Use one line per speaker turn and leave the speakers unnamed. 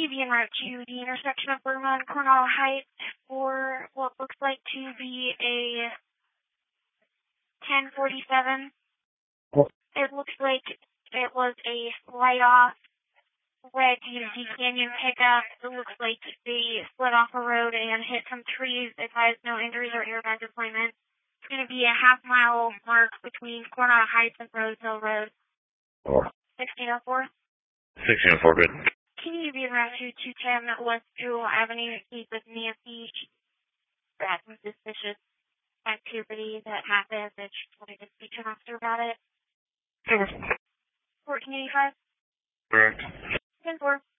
you be en route to the intersection of Burma and Coronado Heights for what looks like to be a 1047?
What?
It looks like it was a write-off red GMC Canyon pickup. It looks like they slid off a road and hit some trees. It has no injuries or airbag deployment. It's going to be a half-mile mark between Coronado Heights and Rose Hill Road. 1604?
1604, good.
Can you be around to 210 West Jewel Avenue, speak with Nancy? She had some suspicious activity that happened, and she wanted to speak to an officer about it. 1485?
Correct.
10-4.